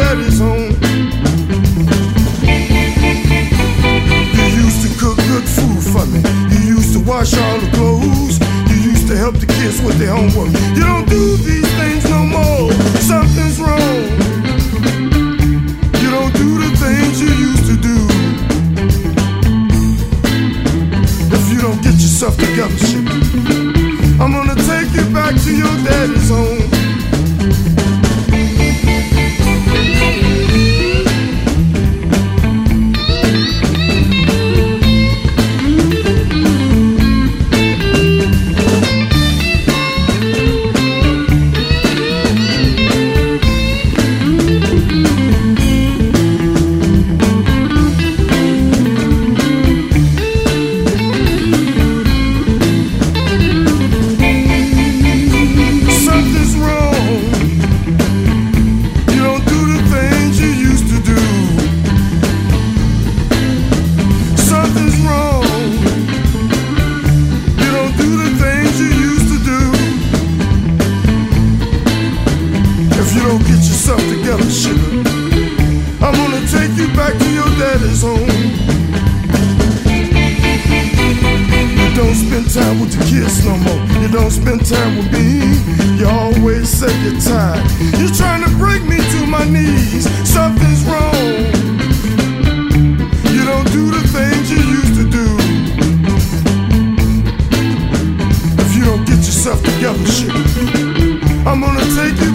daddy's home. You used to cook good food for me. You used to wash all the clothes. You used to help the kids with their homework. You don't do these things no more. Something's wrong. You don't do the things you used to do. If you don't get yourself together, shit, I'm gonna take you back to your daddy's home. I'm gonna take you back to your daddy's home. You don't spend time with the kids no more. You don't spend time with me. You always say you're tired. You're trying to break me to my knees. Something's wrong. You don't do the things you used to do. If you don't get yourself together, shit, I'm gonna take you